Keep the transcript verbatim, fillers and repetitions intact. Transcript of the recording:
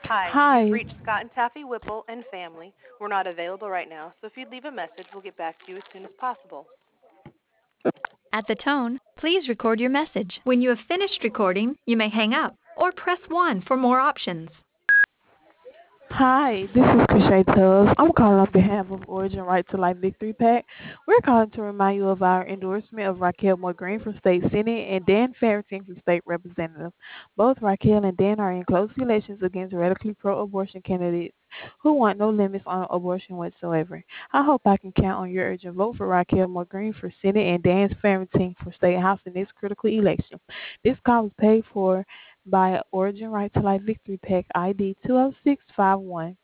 Hi, you've Hi, reached Scott and Taffy Whipple and family. We're not available right now, so if you'd leave a message, we'll get back to you as soon as possible. At the tone, please record your message. When you have finished recording, you may hang up or press one for more options. hi, this is Krishay Tubbs. I'm calling on behalf of Origin Right to Life Victory Pack. We're calling to remind you of our endorsement of Raquel Moore Green for State Senate and Dan Farrington for State Representative. Both Raquel and Dan are in close relations against radically pro-abortion candidates who want no limits on abortion whatsoever. I hope I can count on your urgent vote for Raquel Moore Green for Senate and Dan Farrington for State House in this critical election. This call was paid for by Origin Right to Life Victory Pack I D two oh six five one.